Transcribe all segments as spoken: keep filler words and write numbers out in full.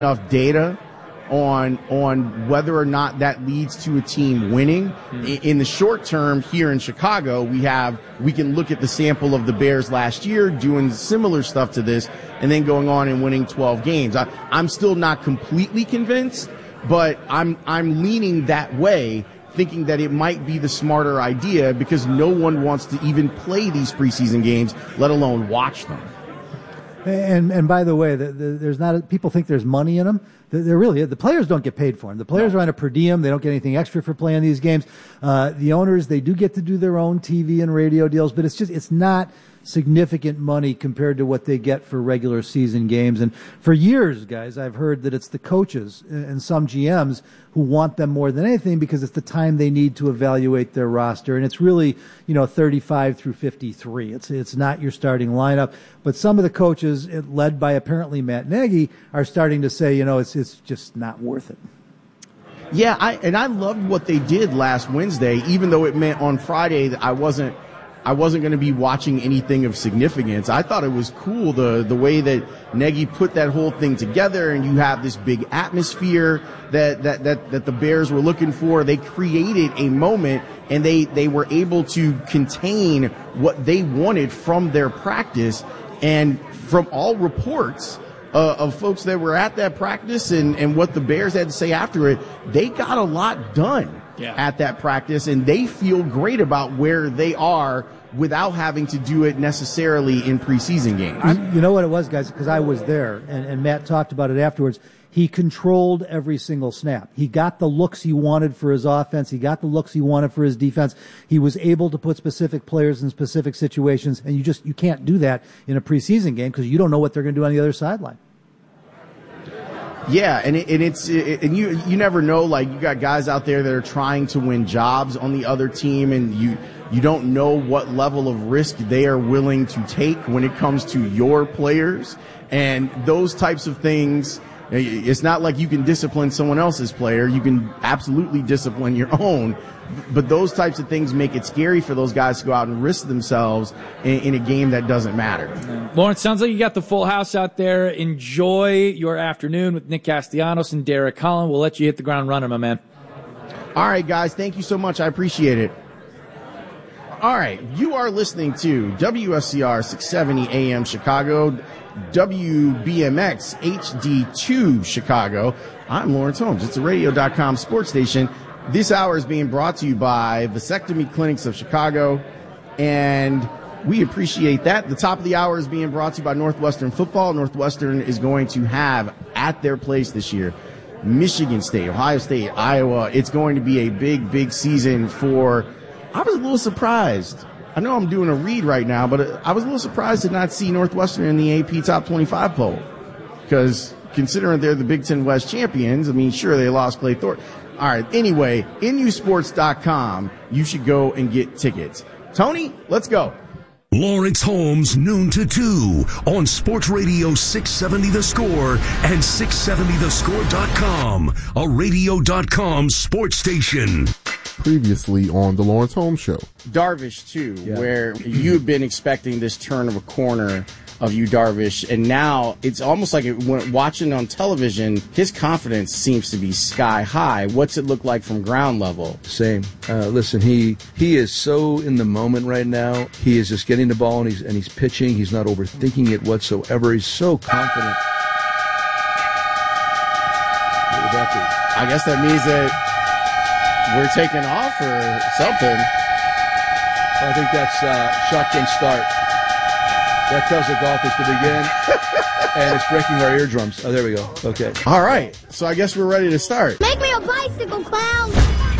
enough data on on whether or not that leads to a team winning. Mm-hmm. In, in the short term here in Chicago, we have we can look at the sample of the Bears last year doing similar stuff to this and then going on and winning twelve games. I, I'm still not completely convinced, but I'm I'm leaning that way, thinking that it might be the smarter idea because no one wants to even play these preseason games, let alone watch them. And and by the way, the, the, there's not people think there's money in them. They're really the players don't get paid for them. The players no. are on a per diem. They don't get anything extra for playing these games. Uh, the owners, they do get to do their own T V and radio deals, but it's just it's not significant money compared to what they get for regular season games. And for years, guys, I've heard that it's the coaches and some G Ms who want them more than anything because it's the time they need to evaluate their roster. And it's really, you know, thirty-five through fifty-three. It's it's not your starting lineup. But some of the coaches, led by apparently Matt Nagy, are starting to say, you know, it's it's just not worth it. Yeah, I and I loved what they did last Wednesday, even though it meant on Friday that I wasn't I wasn't going to be watching anything of significance. I thought it was cool the the way that Nagy put that whole thing together, and you have this big atmosphere that that that, that the Bears were looking for. They created a moment, and they they were able to contain what they wanted from their practice. And from all reports uh, of folks that were at that practice and, and what the Bears had to say after it, they got a lot done yeah. at that practice, and they feel great about where they are without having to do it necessarily in preseason games. You know what it was, guys, because I was there, and, and Matt talked about it afterwards. He controlled every single snap. He got the looks he wanted for his offense. He got the looks he wanted for his defense. He was able to put specific players in specific situations, and you just you can't do that in a preseason game because you don't know what they're going to do on the other sideline. Yeah, and it, and it's it, and you you never know. Like, you got guys out there that are trying to win jobs on the other team, and you you don't know what level of risk they are willing to take when it comes to your players, and those types of things. It's not like you can discipline someone else's player. You can absolutely discipline your own. But those types of things make it scary for those guys to go out and risk themselves in, in a game that doesn't matter. Lawrence, sounds like you got the full house out there. Enjoy your afternoon with Nick Castellanos and Derek Collin. We'll let you hit the ground running, my man. All right, guys. Thank you so much. I appreciate it. All right. You are listening to W S C R six seventy A M Chicago, W B M X H D two Chicago. I'm Lawrence Holmes. It's a radio dot com sports station. This hour is being brought to you by Vasectomy Clinics of Chicago, and we appreciate that. The top of the hour is being brought to you by Northwestern Football. Northwestern is going to have at their place this year Michigan State, Ohio State, Iowa. It's going to be a big, big season for – I was a little surprised. I know I'm doing a read right now, but I was a little surprised to not see Northwestern in the A P Top twenty-five poll because considering they're the Big Ten West champions, I mean, sure, they lost Clay Thornton. All right, anyway, N U sports dot com, you should go and get tickets. Tony, let's go. Lawrence Holmes, noon to two on Sports Radio six seventy The Score and six seventy the score dot com, a radio dot com sports station. Previously on the Lawrence Holmes Show. Darvish, too, yeah. where you've been expecting this turn of a corner of you, Darvish, and now it's almost like it, when watching on television, his confidence seems to be sky high. What's it look like from ground level? Same. Uh, listen, he he is so in the moment right now. He is just getting the ball and he's and he's pitching. He's not overthinking it whatsoever. He's so confident. What would that be? I guess that means that we're taking off or something. Well, I think that's uh, shotgun start. That tells the golfers to begin, and it's breaking our eardrums. Oh, there we go. Okay. All right. So I guess we're ready to start. Make me a bicycle, clown.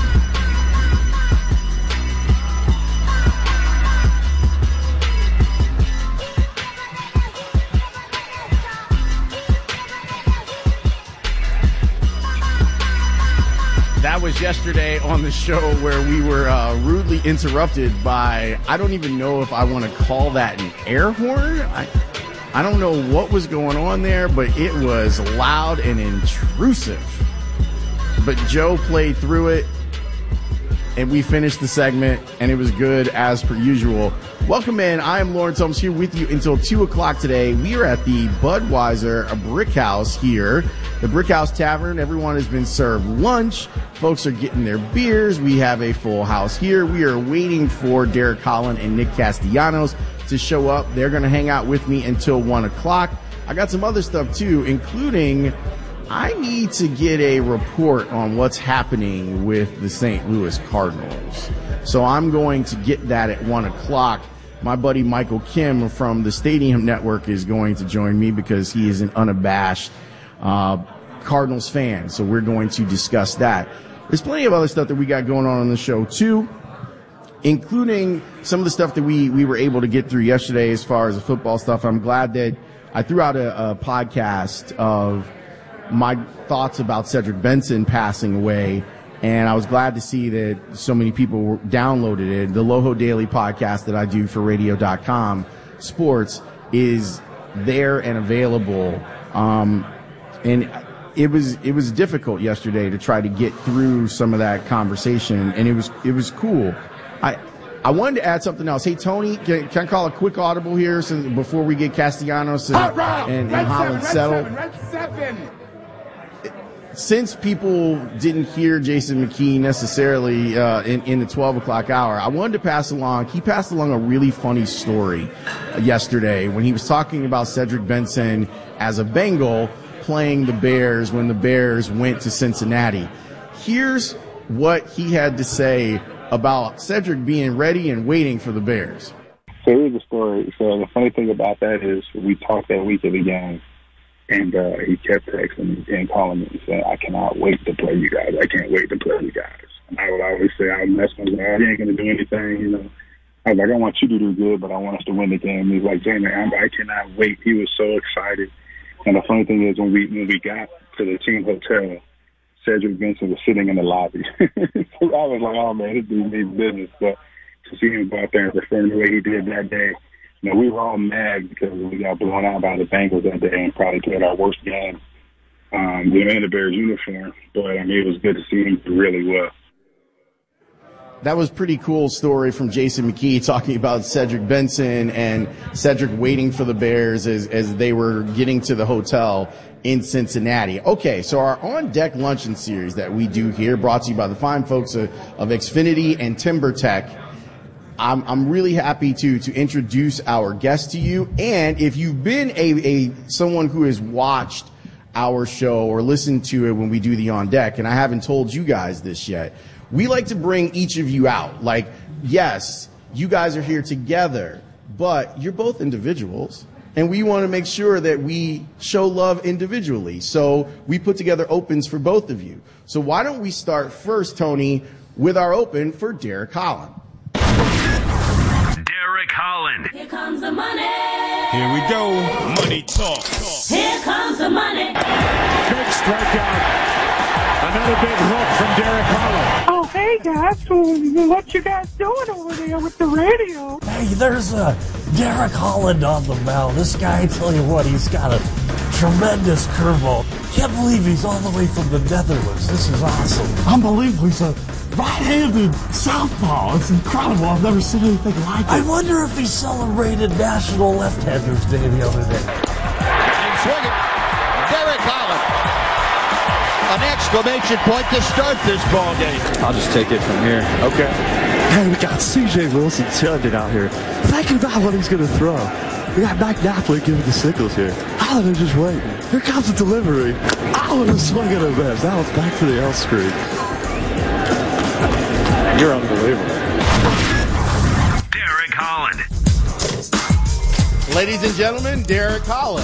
That was yesterday on the show where we were uh, rudely interrupted by, I don't even know if I want to call that an air horn. I, I don't know what was going on there, but it was loud and intrusive. But Joe played through it, and we finished the segment, and it was good as per usual. Welcome in. I am Lawrence Holmes here with you until two o'clock today. We are at the Budweiser Brick House here the Brickhouse Tavern. Everyone has been served lunch. Folks are getting their beers. We have a full house here. We are waiting for Derek Holland and Nick Castellanos to show up. They're going to hang out with me until one o'clock. I got some other stuff, too, including I need to get a report on what's happening with the Saint Louis Cardinals. So I'm going to get that at one o'clock. My buddy Michael Kim from the Stadium Network is going to join me because he is an unabashed uh, Cardinals fan. So we're going to discuss that. There's plenty of other stuff that we got going on on the show, too, including some of the stuff that we, we were able to get through yesterday as far as the football stuff. I'm glad that I threw out a, a podcast of my thoughts about Cedric Benson passing away. And I was glad to see that so many people downloaded it. The Loho Daily podcast that I do for radio dot com sports is there and available. Um, and it was, it was difficult yesterday to try to get through some of that conversation. And it was, it was cool. I, I wanted to add something else. Hey, Tony, can, can I call a quick audible here so before we get Castellanos and, and, and Holland settled? Red seven. Since people didn't hear Jason McKee necessarily uh, in, in the twelve o'clock hour, I wanted to pass along, he passed along a really funny story yesterday when he was talking about Cedric Benson as a Bengal playing the Bears when the Bears went to Cincinnati. Here's what he had to say about Cedric being ready and waiting for the Bears. So here's the story. So the funny thing about that is we talked that week of the game. And uh, he kept texting me and calling me and saying, I cannot wait to play you guys. I can't wait to play you guys. And I would always say, I would mess with him. He ain't going to do anything, you know. I was like, I want you to do good, but I want us to win the game. He was like, Jamie, I'm, I cannot wait. He was so excited. And the funny thing is when we when we got to the team hotel, Cedric Benson was sitting in the lobby. So I was like, oh, man, this dude needs business. But to see him go out there and perform the way he did that day, you know, we were all mad because we got blown out by the Bengals that day and probably played our worst game um, in the Bears uniform. But, I mean, it was good to see him do really well. That was a pretty cool story from Jason McKee talking about Cedric Benson and Cedric waiting for the Bears as, as they were getting to the hotel in Cincinnati. Okay, so our on-deck luncheon series that we do here, brought to you by the fine folks of, of Xfinity and TimberTech. I'm, I'm really happy to, to introduce our guest to you. And if you've been a, a, someone who has watched our show or listened to it when we do the on deck, and I haven't told you guys this yet, we like to bring each of you out. Like, yes, you guys are here together, but you're both individuals. And we want to make sure that we show love individually. So we put together opens for both of you. So why don't we start first, Tony, with our open for Derek Holland. Derek Holland. Here comes the money. Here we go. Money talk. Here comes the money. Big strikeout. Another big hook from Derek Holland. Oh, hey, guys. What you guys doing over there with the radio? Hey, there's a Derek Holland on the mound. This guy, I tell you what, he's got a tremendous curveball. Can't believe he's all the way from the Netherlands. This is awesome. Unbelievable. He's a right-handed southpaw. It's incredible. I've never seen anything like it. I wonder if he celebrated National Left-Handers Day the other day. And swinging, Derek Holland. An exclamation point to start this ball game. I'll just take it from here. Okay. Hey, we got C J Wilson Tillington out here. Thinking about what he's going to throw. We got Mike Napoli giving the signals here. Holland is just waiting. Here comes the delivery. Holland is swinging a miss. That was back to the L screen. You're unbelievable. Derek Holland. Ladies and gentlemen, Derek Holland.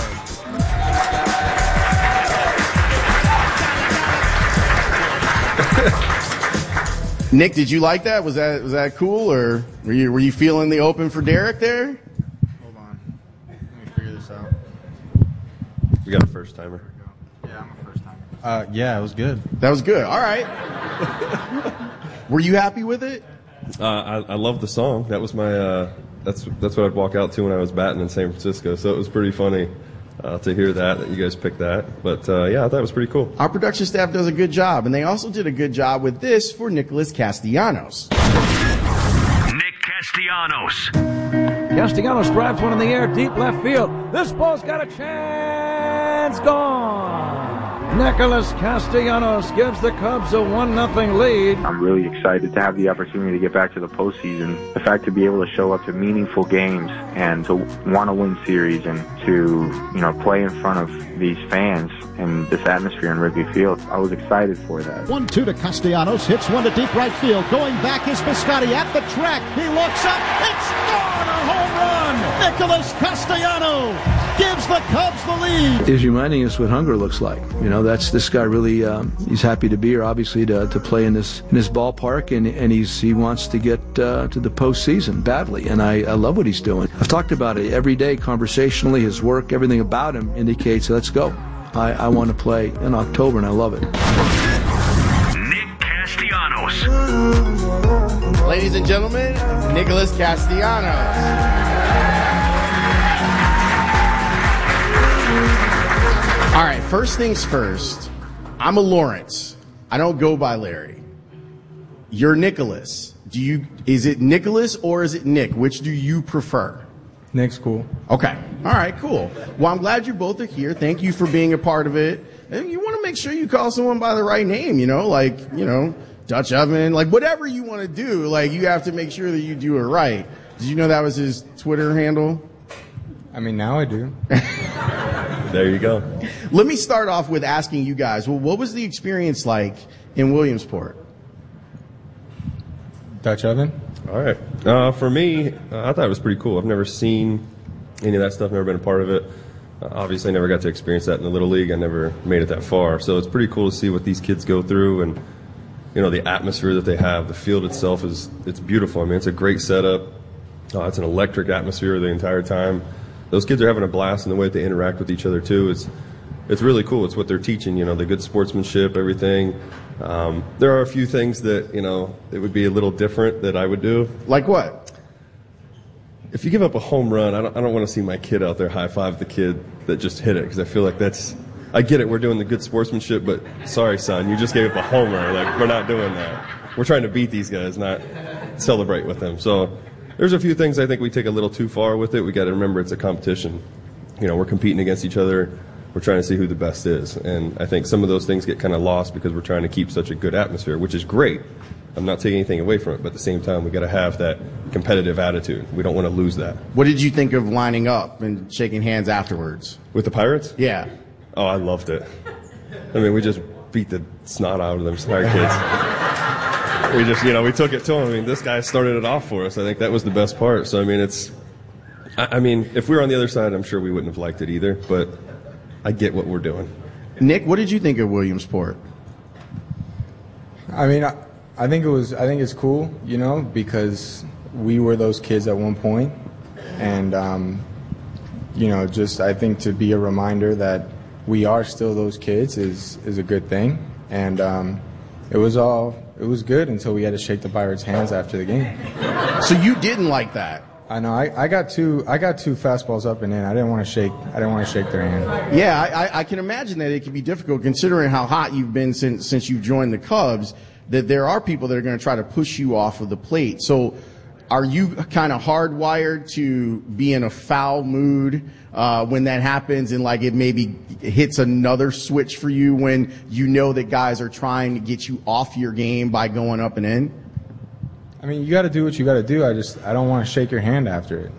Nick, did you like that? Was that was that cool, or were you were you feeling the open for Derek there? Hold on, let me figure this out. You got a first timer? Yeah, I'm a first timer. Uh, yeah, it was good. That was good. All right. Were you happy with it? Uh, I, I love the song. That was my. Uh, that's that's what I'd walk out to when I was batting in San Francisco. So it was pretty funny uh, to hear that that you guys picked that. But uh, yeah, I thought it was pretty cool. Our production staff does a good job, and they also did a good job with this for Nicholas Castellanos. Nick Castellanos. Castellanos drives one in the air, deep left field. This ball's got a chance. Gone. Nicholas Castellanos gives the Cubs a one nothing lead. I'm really excited to have the opportunity to get back to the postseason. The fact to be able to show up to meaningful games and to want to win series and to, you know, play in front of these fans and this atmosphere in Wrigley Field. I was excited for that. one two to Castellanos, hits one to deep right field. Going back is Piscotty at the track. He looks up. It's gone! A home run! Nicholas Castellanos gives the Cubs the lead. He's reminding us what hunger looks like. You know, that's this guy really. Um, he's happy to be here, obviously, to to play in this in this ballpark, and and he's he wants to get uh, to the postseason badly. And I, I love what he's doing. I've talked about it every day, conversationally. His work, everything about him indicates, let's go. I, I want to play in October, and I love it. Nick Castellanos. Ladies and gentlemen, Nicholas Castellanos. All right, first things first. I'm a Lawrence. I don't go by Larry. You're Nicholas. Do you? Is it Nicholas or is it Nick? Which do you prefer? Nick's cool. Okay. All right, cool. Well, I'm glad you both are here. Thank you for being a part of it. And you want to make sure you call someone by the right name, you know, like, you know, Dutch Oven, like whatever you want to do, like you have to make sure that you do it right. Did you know that was his Twitter handle? I mean, now I do. There you go. Let me start off with asking you guys, well, what was the experience like in Williamsport? Dutch Oven? All right. Uh, for me, uh, I thought it was pretty cool. I've never seen any of that stuff, never been a part of it. Uh, obviously, I never got to experience that in the Little League. I never made it that far. So it's pretty cool to see what these kids go through and, you know, the atmosphere that they have. The field itself is it's beautiful. I mean, it's a great setup. Uh, it's an electric atmosphere the entire time. Those kids are having a blast in the way that they interact with each other, too. It's it's really cool. It's what they're teaching, you know, the good sportsmanship, everything. Um, there are a few things that, you know, it would be a little different that I would do. Like what? If you give up a home run, I don't, I don't want to see my kid out there high-five the kid that just hit it, because I feel like that's – I get it, we're doing the good sportsmanship, but sorry, son, you just gave up a homer. Like, we're not doing that. We're trying to beat these guys, not celebrate with them. So there's a few things I think we take a little too far with it. We got to remember it's a competition. You know, we're competing against each other. We're trying to see who the best is. And I think some of those things get kind of lost because we're trying to keep such a good atmosphere, which is great. I'm not taking anything away from it, but at the same time, we got to have that competitive attitude. We don't want to lose that. What did you think of lining up and shaking hands afterwards? With the Pirates? Yeah. Oh, I loved it. I mean, we just beat the snot out of them Pirate kids. We just, you know, we took it to them. I mean, this guy started it off for us. I think that was the best part. So, I mean, it's, I, I mean, if we were on the other side, I'm sure we wouldn't have liked it either, but I get what we're doing. Nick, what did you think of Williamsport? I mean, I, I think it was. I think it's cool, you know, because we were those kids at one point, and um, you know, just I think to be a reminder that we are still those kids is is a good thing, and um, it was all it was good until we had to shake the Pirates' hands after the game. So you didn't like that? I know. I, I got two. I got two fastballs up and in. I didn't want to shake. I didn't want to shake their hand. Yeah, I, I can imagine that it can be difficult considering how hot you've been since since you've joined the Cubs. That there are people that are going to try to push you off of the plate. So, are you kind of hardwired to be in a foul mood uh, when that happens, and like it maybe hits another switch for you when you know that guys are trying to get you off your game by going up and in? I mean, you got to do what you got to do. I just, I don't want to shake your hand after it.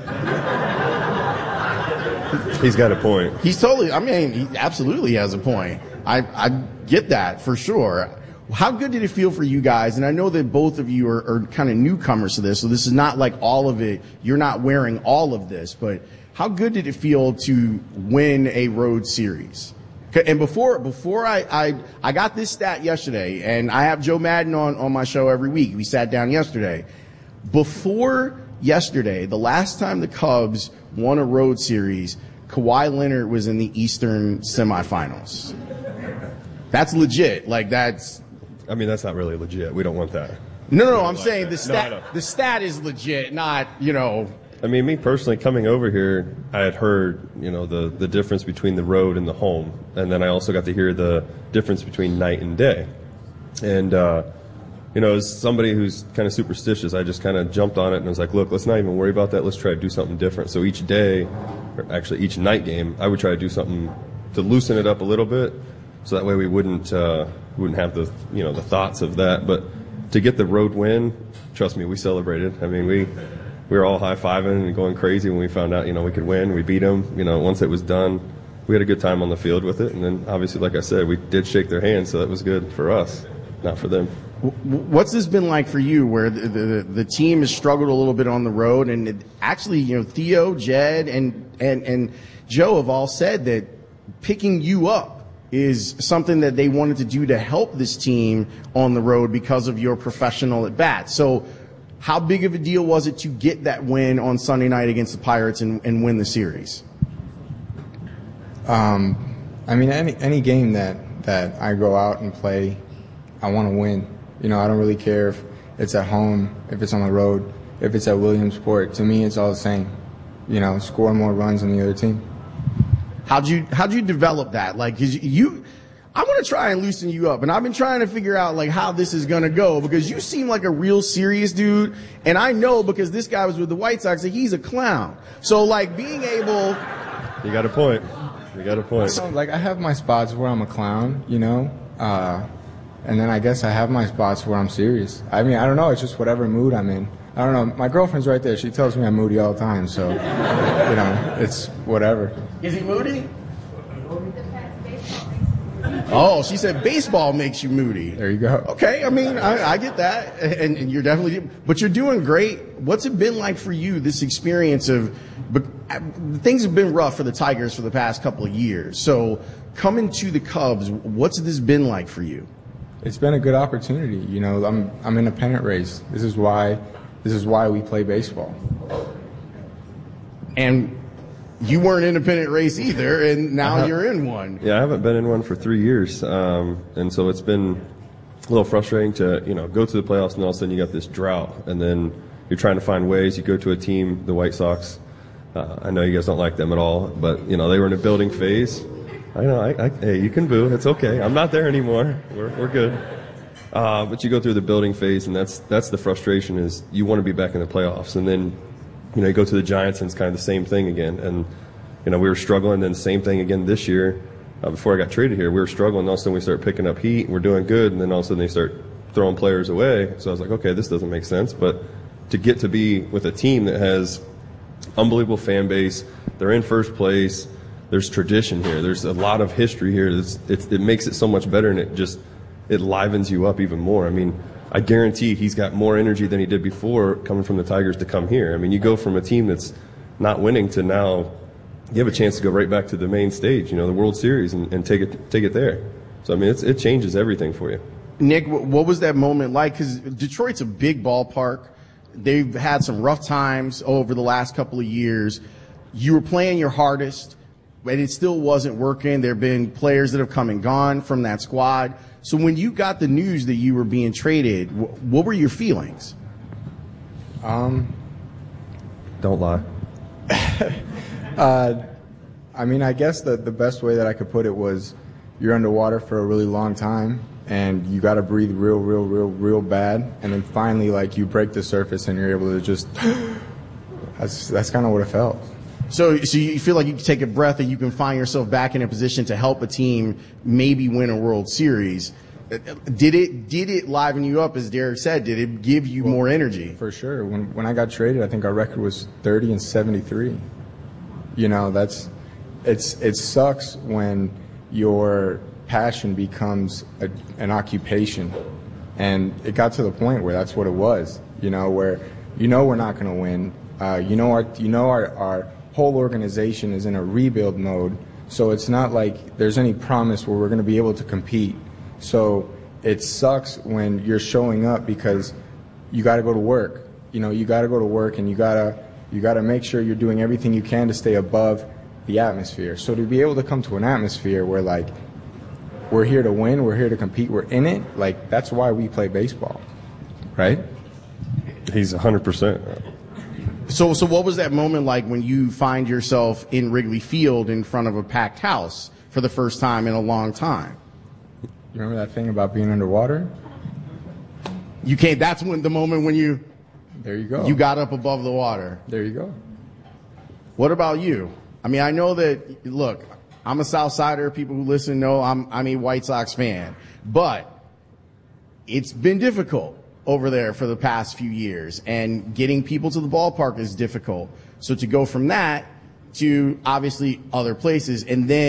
He's got a point. He's totally, I mean, he absolutely has a point. I, I get that for sure. How good did it feel for you guys? And I know that both of you are, are kind of newcomers to this, so this is not like all of it. You're not wearing all of this, but how good did it feel to win a road series? And before before I, I I got this stat yesterday, and I have Joe Madden on, on my show every week. We sat down yesterday. Before yesterday, the last time the Cubs won a road series, Kawhi Leonard was in the Eastern semifinals. That's legit. Like, that's... I mean, that's not really legit. We don't want that. No, no, no. I'm saying that. the stat, No, the stat is legit, not, you know... I mean, me personally, coming over here, I had heard, you know, the, the difference between the road and the home. And then I also got to hear the difference between night and day. And, uh, you know, as somebody who's kind of superstitious, I just kind of jumped on it and was like, look, let's not even worry about that. Let's try to do something different. So each day, or actually each night game, I would try to do something to loosen it up a little bit. so that way we wouldn't uh, wouldn't have the you know the thoughts of that. But to get the road win, trust me, we celebrated. I mean, we we were all high fiving and going crazy when we found out you know we could win. We beat them. You know, once it was done, we had a good time on the field with it. And then obviously, like I said, we did shake their hands, so that was good for us, not for them. What's this been like for you, where the, the the team has struggled a little bit on the road, and it actually, you know, Theo, Jed, and and and Joe have all said that picking you up is something that they wanted to do to help this team on the road because of your professional at bat. So, how big of a deal was it to get that win on Sunday night against the Pirates and, and win the series? Um, I mean, any any game that that I go out and play, I want to win. You know, I don't really care if it's at home, if it's on the road, if it's at Williamsport. To me, it's all the same. You know, score more runs than the other team. How'd you how'd you develop that? Like, 'cause you, I want to try and loosen you up, and I've been trying to figure out like how this is gonna go, because you seem like a real serious dude, and I know because this guy was with the White Sox that he's a clown. So like being able, you got a point. You got a point. So, like, I have my spots where I'm a clown, you know. Uh, And then I guess I have my spots where I'm serious. I mean, I don't know. It's just whatever mood I'm in. I don't know. My girlfriend's right there. She tells me I'm moody all the time. So, you know, it's whatever. Is he moody? Oh, she said baseball makes you moody. There you go. Okay, I mean, I, I get that. And, and you're definitely, but you're doing great. What's it been like for you, this experience of, but things have been rough for the Tigers for the past couple of years. So coming to the Cubs, what's this been like for you? It's been a good opportunity. You know, I'm I'm in a pennant race. This is why this is why we play baseball. And you weren't in a pennant race either, and now uh-huh. you're in one. Yeah, I haven't been in one for three years, um, and so it's been a little frustrating to you know go to the playoffs and all of a sudden you got this drought, and then you're trying to find ways. You go to a team, the White Sox. Uh, I know you guys don't like them at all, but you know they were in a building phase. I know. I, I, hey, you can boo. It's okay. I'm not there anymore. We're we're good. Uh, but you go through the building phase, and that's that's the frustration. Is you want to be back in the playoffs, and then you know you go to the Giants, and it's kind of the same thing again. And you know we were struggling, then same thing again this year. Uh, before I got traded here, we were struggling. All of a sudden we start picking up heat, and we're doing good. And then all of a sudden they start throwing players away. So I was like, okay, this doesn't make sense. But to get to be with a team that has unbelievable fan base, they're in first place. There's tradition here. There's a lot of history here. It's, it's, it makes it so much better, and it just it livens you up even more. I mean, I guarantee he's got more energy than he did before coming from the Tigers to come here. I mean, you go from a team that's not winning to now you have a chance to go right back to the main stage, you know, the World Series, and, and take it take it there. So, I mean, it's, it changes everything for you. Nick, what was that moment like? Because Detroit's a big ballpark. They've had some rough times over the last couple of years. You were playing your hardest, but it still wasn't working. There have been players that have come and gone from that squad. So when you got the news that you were being traded, what were your feelings? Um, Don't lie. uh, I mean, I guess the, the best way that I could put it was you're underwater for a really long time, and you got to breathe real, real, real, real bad. And then finally, like, you break the surface and you're able to just – that's that's kind of what it felt. So, so you feel like you can take a breath and you can find yourself back in a position to help a team maybe win a World Series. Did it did it liven you up, as Derek said? Did it give you well, more energy? For sure. When when I got traded, I think our record was thirty and seventy-three. You know, that's it's it sucks when your passion becomes a, an occupation, and it got to the point where that's what it was. You know, where you know we're not going to win. Uh, you know our you know our our whole organization is in a rebuild mode, so it's not like there's any promise where we're going to be able to compete. So it sucks when you're showing up because you got to go to work. You know, you got to go to work, and you gotta you gotta make sure you're doing everything you can to stay above the atmosphere. So to be able to come to an atmosphere where, like, we're here to win, we're here to compete, we're in it, like, that's why we play baseball, right? He's one hundred percent. So, so what was that moment like when you find yourself in Wrigley Field in front of a packed house for the first time in a long time? You remember that thing about being underwater? You can't. That's when the moment when you. There you go. You got up above the water. There you go. What about you? I mean, I know that. Look, I'm a South Sider. People who listen know I'm, I'm a White Sox fan. But it's been difficult over there for the past few years, and getting people to the ballpark is difficult. So to go from that to obviously other places, and then